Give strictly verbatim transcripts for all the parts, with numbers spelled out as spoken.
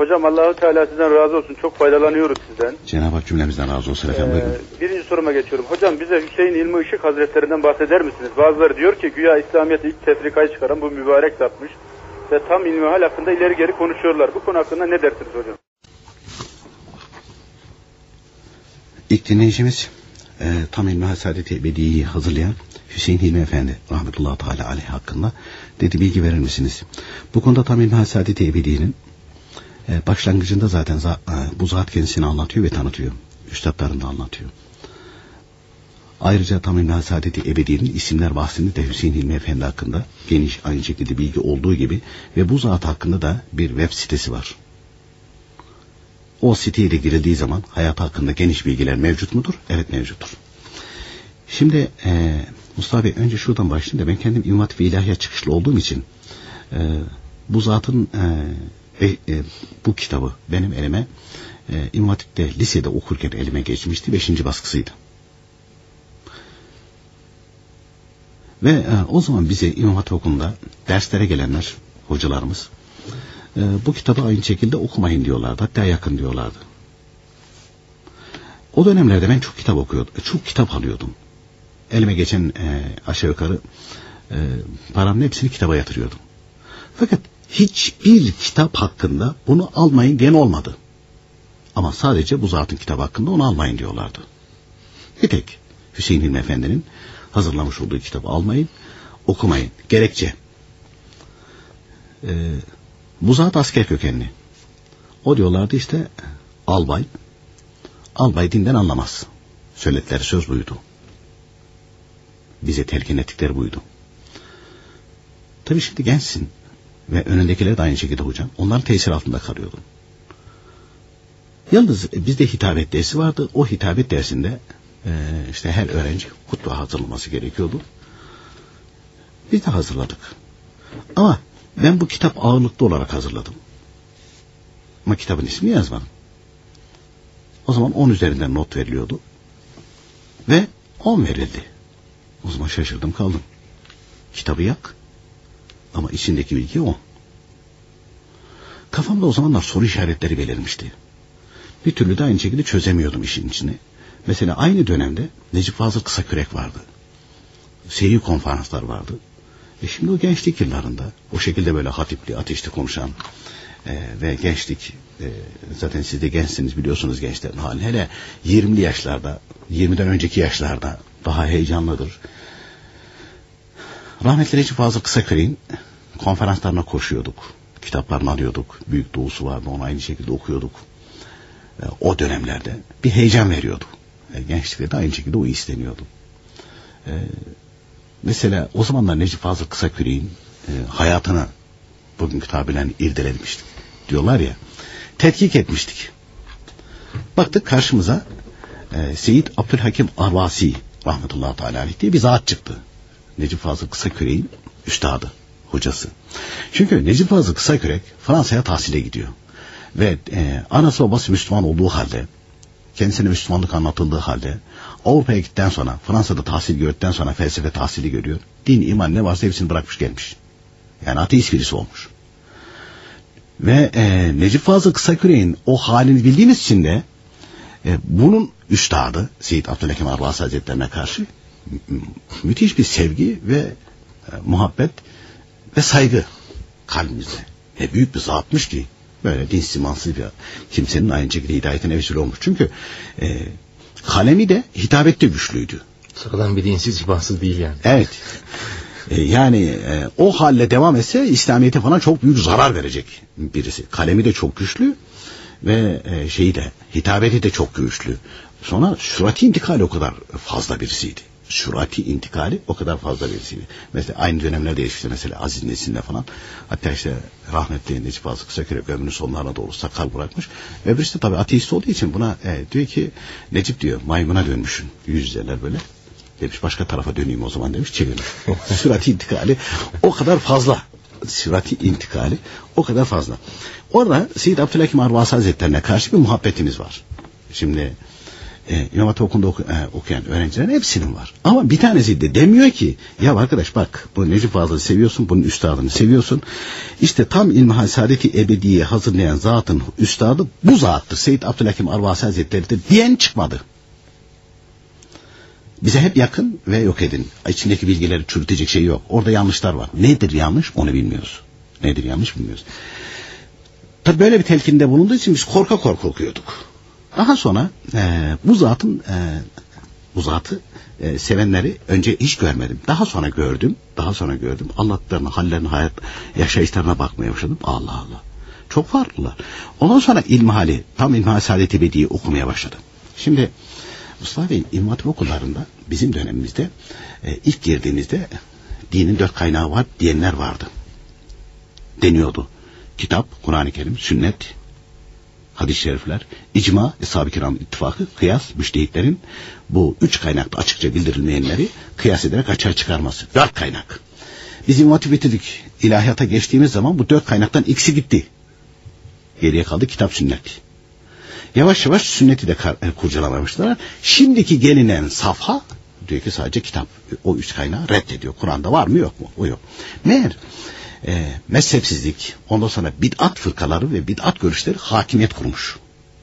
Hocam Allah-u Teala sizden razı olsun. Çok faydalanıyoruz sizden. Cenab-ı Hak cümlemizden razı olsun efendim. Ee, birinci soruma geçiyorum. Hocam bize Hüseyin İlmi Işık Hazretlerinden bahseder misiniz? Bazıları diyor ki güya İslamiyet'i ilk tefrikayı çıkaran bu mübarek zatmış. Ve tam ilmihal hakkında ileri geri konuşuyorlar. Bu konu hakkında ne dersiniz hocam? İlk dinleyicimiz e, tam ilmihal Saadet-i Ebedi'yi hazırlayan Hüseyin Hilmi Efendi rahmetullahi teala aleyh hakkında dedi, bilgi verir misiniz? Bu konuda tam ilmihal Saadet-i Ebedi'nin e, başlangıcında zaten za, e, bu zat kendisini anlatıyor ve tanıtıyor. Üstadlarını da anlatıyor. Ayrıca tam ilmihal Saadet-i Ebedi'nin isimler bahsinde de Hüseyin Hilmi Efendi hakkında geniş aynı şekilde bilgi olduğu gibi ve bu zat hakkında da bir web sitesi var. O siteye de girildiği zaman hayat hakkında geniş bilgiler mevcut mudur? Evet, mevcuttur. Şimdi e, Mustafa Bey, önce şuradan başlayayım da ben kendim İmam Hatip ve İlahiyat çıkışlı olduğum için e, bu zatın e, e, e, bu kitabı benim elime e, İmam Hatip'te lisede okurken elime geçmişti. Beşinci baskısıydı. Ve e, o zaman bize İmam Hatip Okulu'nda derslere gelenler, hocalarımız e, bu kitabı aynı şekilde okumayın diyorlardı. Hatta yakın diyorlardı. O dönemlerde ben çok kitap okuyordum. Çok kitap alıyordum. Elime geçen e, aşağı yukarı e, paramın hepsini kitaba yatırıyordum. Fakat hiçbir kitap hakkında bunu almayın diyen olmadı. Ama sadece bu zatın kitabı hakkında onu almayın diyorlardı. Bir tek Hüseyin Hilmi Efendi'nin hazırlamış olduğu kitabı almayın, okumayın. Gerekçe. Ee, bu zat asker kökenli. O diyorlardı işte albay, albay dinden anlamaz. Söyledikleri söz buydu. Bize telkin ettikleri buydu. Tabii şimdi gençsin ve önündekiler de aynı şekilde hocam. Onların tesir altında kalıyordum. Yalnız bizde hitabet dersi vardı. O hitabet dersinde e, işte her öğrenci hutbe hazırlaması gerekiyordu. Biz de hazırladık. Ama ben bu kitap ağırlıklı olarak hazırladım. Ama kitabın ismini yazmadım. O zaman on üzerinden not veriliyordu. Ve on verildi. O zaman şaşırdım kaldım. Kitabı yak. Ama içindeki bilgi on. Kafamda o zamanlar soru işaretleri belirmişti. Bir türlü de aynı şekilde çözemiyordum işin içini. Mesela aynı dönemde Necip Fazıl Kısakürek vardı. Seyir konferanslar vardı. E şimdi o gençlik yıllarında o şekilde böyle hatipli, ateşli konuşan e, ve gençlik e, zaten siz de gençsiniz, biliyorsunuz gençlerin halini. Hele yirmili yaşlarda, yirmiden önceki yaşlarda daha heyecanlıdır. Rahmetli Necip Fazıl Kısakürek'in konferanslarına koşuyorduk. Kitaplarını alıyorduk. Büyük Doğusu vardı, onu aynı şekilde okuyorduk. E, o dönemlerde bir heyecan veriyordu. E, gençlikte de aynı şekilde o isteniyordu. E, mesela o zamanlar Necip Fazıl Kısakürek'in e, hayatını bugünkü tabirle irdelemiştik. Diyorlar ya, tetkik etmiştik. Baktık karşımıza e, Seyyid Abdülhakim Arvasi rahmetullahi teala aleyh diye bir zat çıktı. Necip Fazıl Kısakürek'in üstadı, hocası. Çünkü Necip Fazıl Kısakürek Fransa'ya tahsile gidiyor. Ve e, anası babası Müslüman olduğu halde, kendisine Müslümanlık anlatıldığı halde, Avrupa'ya gittikten sonra, Fransa'da tahsil gördükten sonra felsefe tahsili görüyor. Din, iman ne varsa hepsini bırakmış gelmiş. Yani ateist birisi olmuş. Ve e, Necip Fazıl Kısakürek'in o halini bildiğimiz için de e, bunun üstadı Seyyid Abdülhakim Arvasi Hazretlerine karşı mü müthiş bir sevgi ve e, muhabbet ve saygı kalbimizde. Ne büyük bir zatmış ki böyle dinsiz imansız bir kimsenin aynı şekilde hidayetine vesile olmuş. Çünkü e, kalemi de hitabette güçlüydü. Sıradan bir dinsiz imansız değil yani. Evet. E, yani e, o halle devam etse İslamiyet'e falan çok büyük zarar verecek birisi. Kalemi de çok güçlü ve e, şeyi de hitabeti de çok güçlü. Sonra sürati intikali o kadar fazla birisiydi. Sürati intikali o kadar fazla birisiydi. Mesela aynı dönemlerde işte mesela Aziz Nesin'le falan. Hatta işte rahmetli Necip Fazıl Kısakürek ömrünün sonlarına doğru sakal bırakmış. Ve birisi de tabii ateist olduğu için buna e, diyor ki Necip diyor maymuna dönmüşsün. Yüz yüzeler böyle. Demiş başka tarafa döneyim o zaman demiş, çevirmiş. Sürati intikali o kadar fazla. Sürati intikali o kadar fazla. Orada Seyyid Abdülhakim Arvasi Hazretlerine karşı bir muhabbetimiz var. Şimdi e, İmam Hatip Okulu'nda oku, e, okuyan öğrencilerin hepsinin var. Ama bir tanesi de demiyor ki ya arkadaş bak bu Necip Fazıl'ı seviyorsun, bunun üstadını seviyorsun. İşte tam İlmihal Saadeti Ebediye hazırlayan zatın üstadı bu zattır. Seyyid Abdülhakim Arvasi Hazretleri'dir diyen çıkmadı. Bize hep yakın ve yok edin. İçindeki bilgileri çürütecek şey yok. Orada yanlışlar var. Nedir yanlış onu bilmiyoruz. Nedir yanlış bilmiyoruz. Tabi böyle bir telkinde bulunduğu için biz korka korka okuyorduk. Daha sonra e, bu zatın e, bu zatı e, sevenleri önce hiç görmedim. Daha sonra gördüm. Daha sonra gördüm. Anlattıklarına, hallerine, hayat yaşayışlarına bakmaya başladım. Allah Allah. Çok farklılar. Ondan sonra İlmihali, tam İlmihal Saadet Ebediye okumaya başladım. Şimdi Mustafa Bey, İmam Hatip okullarında bizim dönemimizde e, ilk girdiğimizde dinin dört kaynağı var diyenler vardı. Deniyordu. Kitap, Kur'an-ı Kerim, sünnet, hadis-i şerifler, icma, Eshab-ı Kiram ittifakı, kıyas, müştehitlerin bu üç kaynakta açıkça bildirilmeyenleri kıyas ederek açığa çıkarması. Dört kaynak. Biz İmam Hatip bitirdik. İlahiyata geçtiğimiz zaman bu dört kaynaktan ikisi gitti. Geriye kaldı kitap, sünnet. Yavaş yavaş sünneti de kurcalamamışlar. Şimdiki gelinen safha diyor ki sadece kitap. O üç kaynağı reddediyor. Kur'an'da var mı yok mu? O yok. Meğer e, mezhepsizlik, ondan sonra bid'at fırkaları ve bid'at görüşleri hakimiyet kurmuş.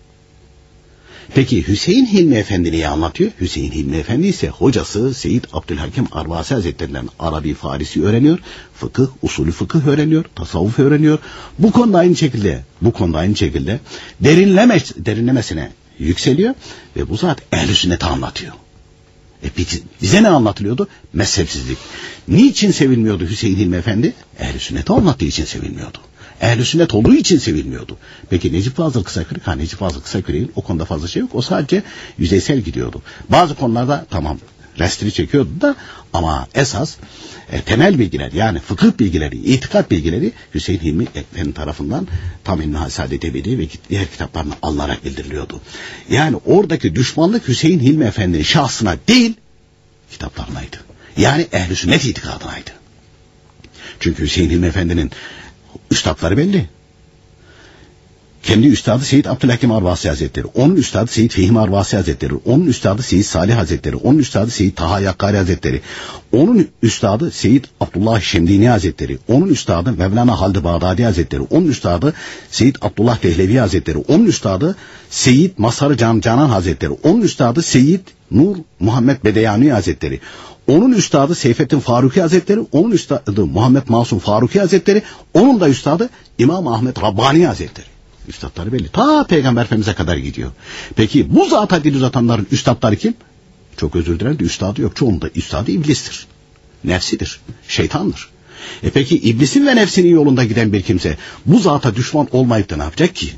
Peki Hüseyin Hilmi Efendi neyi anlatıyor? Hüseyin Hilmi Efendi ise hocası Seyyid Abdülhakim Arvasi Hazretlerinden Arabi, Farisi öğreniyor. Fıkıh, usulü fıkıh öğreniyor. Tasavvuf öğreniyor. Bu konuda aynı şekilde, bu konuda aynı şekilde derinleme, derinlemesine yükseliyor ve bu zat ehl-i sünneti anlatıyor. E bize ne anlatılıyordu? Mezhepsizlik. Niçin sevilmiyordu Hüseyin Hilmi Efendi? Ehl-i sünneti anlattığı için sevilmiyordu. Ehl-i sünnet olduğu için sevilmiyordu. Peki Necip Fazıl Kısakürek, ha Necip Fazıl Kısakürek'in o konuda fazla şey yok. O sadece yüzeysel gidiyordu. Bazı konularda tamam restini çekiyordu da ama esas e, temel bilgiler yani fıkıh bilgileri, itikat bilgileri Hüseyin Hilmi Efendi tarafından tam İlmihal Saadet Ebediye ve diğer kitaplarına alınarak bildiriliyordu. Yani oradaki düşmanlık Hüseyin Hilmi Efendi'nin şahsına değil kitaplarınaydı. Yani ehl-i sünnet itikadınaydı. Çünkü Hüseyin Hilmi Efendi'nin üstadları belli. Kendi üstadı Seyyid Abdülhakim Arvasi Hazretleri, onun üstadı Seyyid Fehmi Arvasi Hazretleri, onun üstadı Seyyid Salih Hazretleri, onun üstadı Seyyid Taha Yakkari Hazretleri, onun üstadı Seyyid Abdullah Şemdini Hazretleri, onun üstadı Mevlana Halid Bağdadi Hazretleri, onun üstadı Seyyid Abdullah Dehlevi Hazretleri, onun üstadı Seyyid Mazhar-ı Can Canan Hazretleri, onun üstadı Seyyid Nur Muhammed Bedeyani Hazretleri, onun üstadı Seyfettin Faruki Hazretleri, onun üstadı Muhammed Masum Faruki Hazretleri, onun da üstadı İmam Ahmet Rabbani Hazretleri. Üstadları belli. Ta Peygamber Efendimiz'e kadar gidiyor. Peki bu zata dil uzatanların üstadları kim? Çok özür dilerim de üstadı yok. Çoğunda üstadı iblistir. Nefsidir. Şeytandır. E peki iblisin ve nefsinin yolunda giden bir kimse bu zata düşman olmayıp da ne yapacak ki?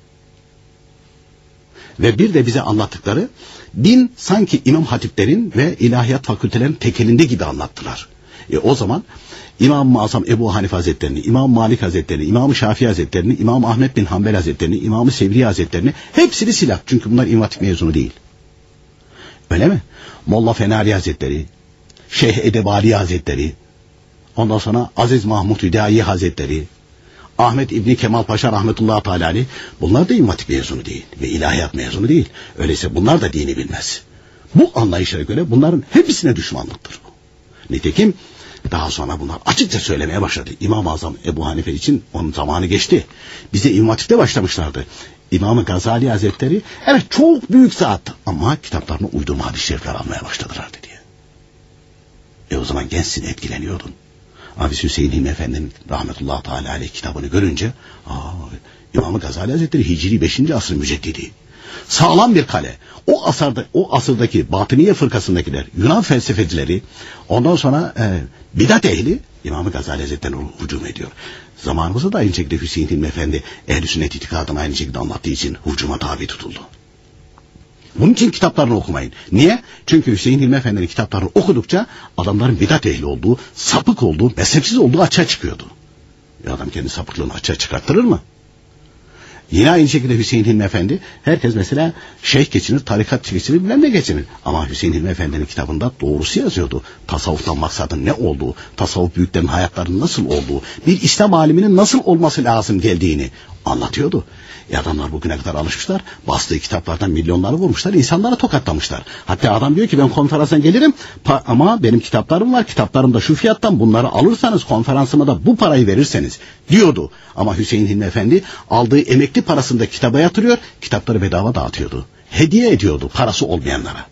Ve bir de bize anlattıkları din sanki İmam Hatiplerin ve ilahiyat fakültelerinin tekelinde gibi anlattılar. E o zaman İmam-ı Azam Ebu Hanife Hazretlerini, İmam Malik Hazretlerini, İmam Şafii Hazretlerini, İmam Ahmet bin Hanbel Hazretlerini, İmam Sevri Hazretlerini hepsini silah. Çünkü bunlar İmam Hatip mezunu değil. Öyle mi? Molla Fenari Hazretleri, Şeyh Edebali Hazretleri, ondan sonra Aziz Mahmud Hüdayi Hazretleri, Ahmet İbni Kemal Paşa rahmetullahi teala aleyh, bunlar da İmam Hatip mezunu değil ve ilahiyat mezunu değil. Öyleyse bunlar da dini bilmez. Bu anlayışa göre bunların hepsine düşmanlıktır bu. Nitekim daha sonra bunlar açıkça söylemeye başladı. İmam-ı Azam Ebu Hanife için onun zamanı geçti. Bize İmam Hatip'te başlamışlardı. İmam-ı Gazali Hazretleri evet çok büyük zat ama kitaplarına uydurma hadis-i şerifler almaya başladılar diye. E o zaman gençsin, etkileniyordun. Abi Hüseyin Hilmi Efendi'nin rahmetullahi teala aleyh kitabını görünce aa, İmam-ı Gazali Hazretleri Hicri beşinci asrın müceddidi. Sağlam bir kale. O asırda, o asırdaki Batıniye fırkasındakiler, Yunan felsefecileri, ondan sonra e, bidat ehli İmam-ı Gazali Hazretleri'ne hücum ediyor. Zamanımızda da aynı şekilde Hüseyin Hilmi Efendi ehl-i sünnet itikadını aynı şekilde anlattığı için hücuma tabi tutuldu. Bunun için kitaplarını okumayın. Niye? Çünkü Hüseyin Hilmi Efendi'nin kitaplarını okudukça adamların bidat ehli olduğu, sapık olduğu, mezhepsiz olduğu açığa çıkıyordu. Bir adam kendi sapıklığını açığa çıkarttırır mı? Yine aynı şekilde Hüseyin Hilmi Efendi, herkes mesela şeyh geçinir, tarikat geçinir, bilmem ne geçinir. Ama Hüseyin Hilmi Efendi'nin kitabında doğrusu yazıyordu. Tasavvuftan maksadın ne olduğu, tasavvuf büyüklerin hayatlarının nasıl olduğu, bir İslam aliminin nasıl olması lazım geldiğini. Anlatıyordu. E adamlar bugüne kadar alışmışlar. Bastığı kitaplardan milyonları vurmuşlar. İnsanları tokatlamışlar. Hatta adam diyor ki ben konferansa gelirim ama benim kitaplarım var. Kitaplarım da şu fiyattan, bunları alırsanız konferansıma da bu parayı verirseniz diyordu. Ama Hüseyin Hilmi Efendi aldığı emekli parasını da kitaba yatırıyor. Kitapları bedava dağıtıyordu. Hediye ediyordu parası olmayanlara.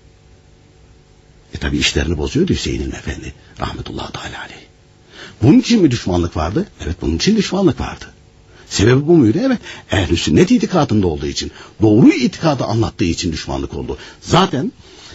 E tabi işlerini bozuyordu Hüseyin Hilmi Efendi. Rahmetullahi Teala aleyh. Bunun için mi düşmanlık vardı? Evet, bunun için düşmanlık vardı. Sebebi bu muydu? Evet. Ehl-i sünnet itikadında olduğu için, doğru itikadı anlattığı için düşmanlık oldu. Zaten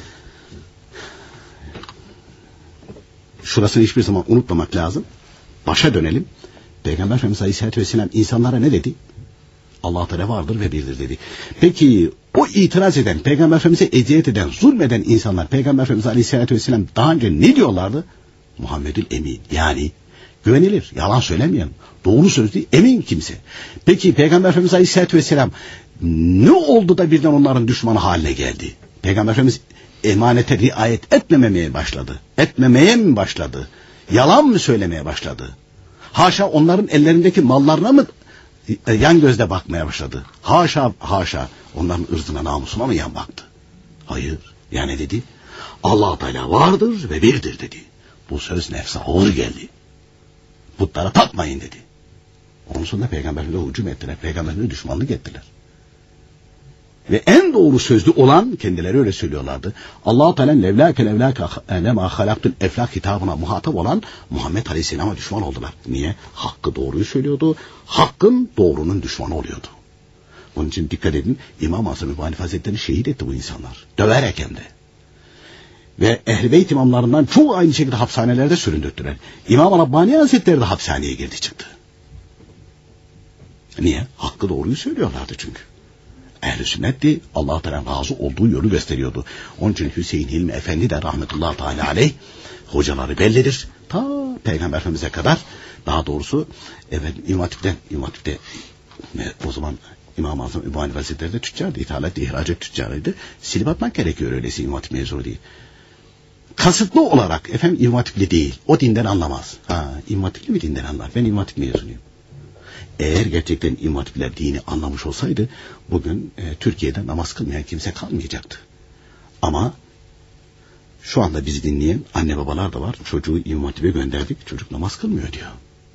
şurasını hiçbir zaman unutmamak lazım. Başa dönelim. Peygamber Efendimiz Aleyhisselatü Vesselam insanlara ne dedi? Allah Teala vardır ve birdir dedi. Peki o itiraz eden, Peygamber Efendimiz'e eziyet eden, zulmeden insanlar Peygamber Efendimiz Aleyhisselatü Vesselam daha önce ne diyorlardı? Muhammedül Emin, yani güvenilir, yalan söylemeyen, doğru sözlü, emin kimse. Peki Peygamber Efendimiz Aleyhisselatü Vesselam ne oldu da birden onların düşmanı haline geldi? Peygamber Efendimiz emanete riayet etmemeye başladı. Etmemeye mi başladı? Yalan mı söylemeye başladı? Haşa onların ellerindeki mallarına mı yan gözle bakmaya başladı? Haşa haşa onların ırzına, namusuna mı yan baktı? Hayır. Yani dedi, Allah Teala vardır ve birdir dedi. Bu söz nefse ağır geldi. Putlara tapmayın dedi. Onun sonunda Peygamber'e hücum ettiler. Peygamber'e düşmanlık ettiler. Ve en doğru sözlü olan, kendileri öyle söylüyorlardı, Allah-u Teala'nın levlâke levlâke lema halaktul eflak hitabına muhatap olan Muhammed Aleyhisselam'a düşman oldular. Niye? Hakkı doğruyu söylüyordu. Hakkın doğrunun düşmanı oluyordu. Onun için dikkat edin, İmam-ı Azam Ebu Hanife Hazretleri'ni şehit etti bu insanlar. Döverek hem de. Ve Ehl-i Beyt imamlarından çoğu aynı şekilde hapishanelerde süründürdüler. İmam-ı Rabbani Hazretleri de hapishaneye girdi çıktı. Niye? Hakkı doğruyu söylüyorlardı çünkü. Ehl-i sünnetti, Allah-u Teala razı olduğu yolu gösteriyordu. Onun için Hüseyin Hilmi Efendi de rahmetullahi teala aleyh, hocaları bellidir. Ta Peygamber Efendimiz'e kadar, daha doğrusu evet, İmam Hatip'te, İmam Hatip'te o zaman İmam-ı Azam Ebu Hanife Hazretleri de tüccardı, ithalat, ihracat tüccarıydı. Silip atmak gerekiyor, öyleyse İmam Hatip mezunu değil. Kasıtlı olarak efendim İmam Hatipli değil, o dinden anlamaz. Ha, İmam Hatipli mi dinden anlar? Ben İmam Hatip mezunuyum. Eğer gerçekten İmam Hatipler dini anlamış olsaydı bugün e, Türkiye'de namaz kılmayan kimse kalmayacaktı. Ama şu anda bizi dinleyen anne babalar da var. Çocuğu İmam Hatip'e gönderdik, çocuk namaz kılmıyor diyor.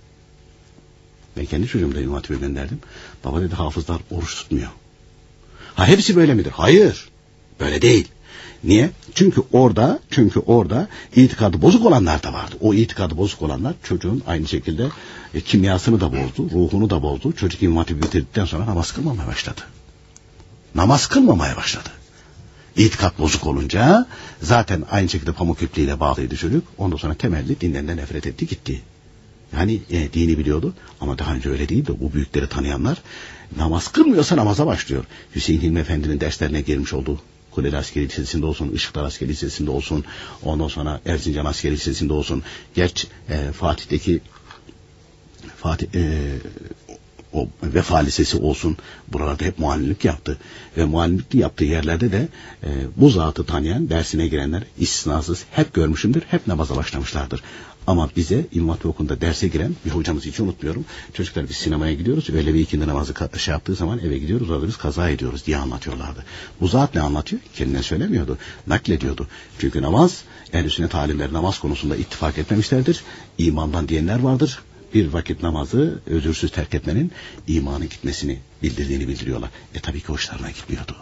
Ben kendi çocuğumu da İmam Hatip'e gönderdim. Baba dedi, hafızlar oruç tutmuyor. Ha, hepsi böyle midir? Hayır. Böyle değil. Niye? Çünkü orada, çünkü orada itikadı bozuk olanlar da vardı. O itikadı bozuk olanlar çocuğun aynı şekilde e, kimyasını da bozdu, ruhunu da bozdu. Çocuk İmam Hatip'i bitirdikten sonra namaz kılmamaya başladı. Namaz kılmamaya başladı. İtikat bozuk olunca zaten aynı şekilde pamuk ipliğiyle bağlıydı çocuk. Ondan sonra temelli dinden de nefret etti gitti. Yani e, dini biliyordu ama daha önce öyle değildi. Bu büyükleri tanıyanlar namaz kılmıyorsa namaza başlıyor. Hüseyin Hilmi Efendi'nin derslerine girmiş olduğu Kuleli Askeri Lisesi'nde olsun, Işıklar Askeri Lisesi'nde olsun, ondan sonra Erzincan Askeri Lisesi'nde olsun. Gerçi e, Fatih'teki Fatih e, o Vefa Lisesi olsun, buralarda hep muallimlik yaptı. Ve muallimlik yaptığı yerlerde de e, bu zatı tanıyan, dersine girenler istisnasız hep görmüşümdür, hep namaza başlamışlardır. Ama bize İmam Hatip Okulu'nda derse giren bir hocamızı hiç unutmuyorum. Çocuklar biz sinemaya gidiyoruz. Öyle bir ikindi namazı şey yaptığı zaman eve gidiyoruz. Orada biz kaza ediyoruz diye anlatıyorlardı. Bu zat ne anlatıyor? Kendine söylemiyordu. Naklediyordu. Çünkü namaz, ehl-i sünnet alimleri namaz konusunda ittifak etmemişlerdir. İmandan diyenler vardır. Bir vakit namazı özürsüz terk etmenin imanın gitmesini bildirdiğini bildiriyorlar. E tabii ki hoşlarına gitmiyordu.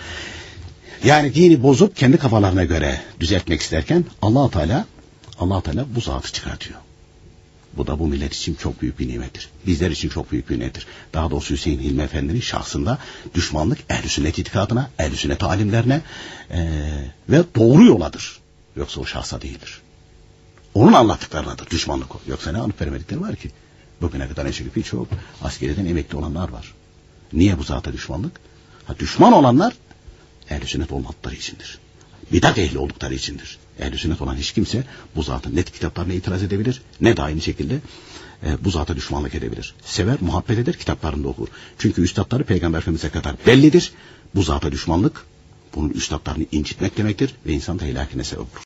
Yani dini bozup kendi kafalarına göre düzeltmek isterken Allah-u Teala Allah Teala bu zatı çıkartıyor. Bu da bu millet için çok büyük bir nimettir. Bizler için çok büyük bir nimettir. Daha doğrusu Hüseyin Hilmi Efendi'nin şahsında düşmanlık ehl-i sünnet itikadına, ehl-i sünnet alimlerine ee, ve doğru yoladır. Yoksa o şahsa değildir. Onun anlattıklarınadır düşmanlık o. Yoksa ne anıp vermedikleri var ki? Bugüne kadar eşlik birçok askeriden emekli olanlar var. Niye bu zata düşmanlık? Ha, düşman olanlar ehl-i sünnet olmadıkları içindir. Bidat ehli oldukları içindir. Ehl-i sünnet olan hiç kimse bu zatın net kitaplarına itiraz edebilir, ne de aynı şekilde e, bu zata düşmanlık edebilir. Sever, muhabbet eder, kitaplarında okur. Çünkü üstadları Peygamber Efendimiz'e kadar bellidir. Bu zata düşmanlık, bunun üstadlarını incitmek demektir ve insan da helakine sebep olur.